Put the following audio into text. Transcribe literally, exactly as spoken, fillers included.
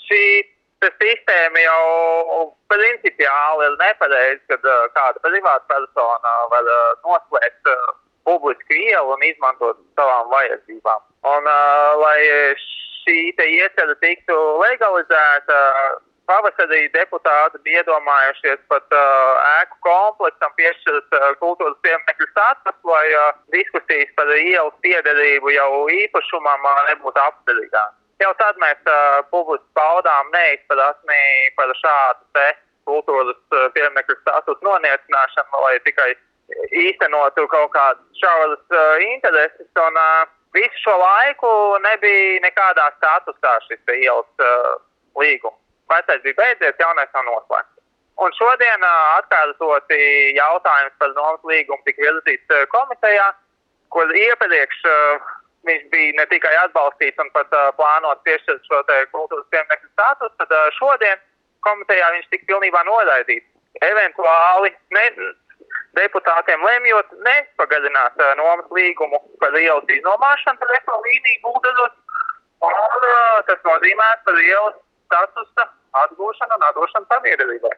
šī sistēma jau principiāli ir nepareiza, kad uh, kāda privāta persona var uh, noslēgt uh, publisku ielu un izmantot savām vajadzībām. Un, uh, lai šī te iecerē tiktu legalizēta, uh, pavasarī deputāti bija iedomājušies pat uh, ēku kompleksam piešķirt uh, kultūras pieminekļu statusu, lai uh, diskusijas par ielas piederību jau īpašumam uh, nebūtu apstrīdāmas. Jau tad mēs uh, publiski paudām neizpratni par šādu te kultūras uh, pieminekļu statusu noniecināšanu, lai tikai īstenotu kaut kādas šauras uh, intereses, un uh, visu šo laiku nebija nekādā statusā šis ielas uh, līgums. Vecais bija beidzies, jaunais nav noslēgts. Un šodien atkārtoti jautājums par nomas līgumu tika virzīts komitejā, kur iepriekš uh, viņš bija ne tikai atbalstīts un pat uh, plānot piešķirt šo te kultūras pieminekļu statusu, tad uh, šodien komitejā viņš tika pilnībā noraidīts. Eventuāli ne, deputātiem lemjot nepagarināt uh, nomas līgumu par ielas iznomāšanu par F līniju būdazot, un uh, tas nozīmē par ielas statusa atgūšanu un atdošanu sabiedrībai.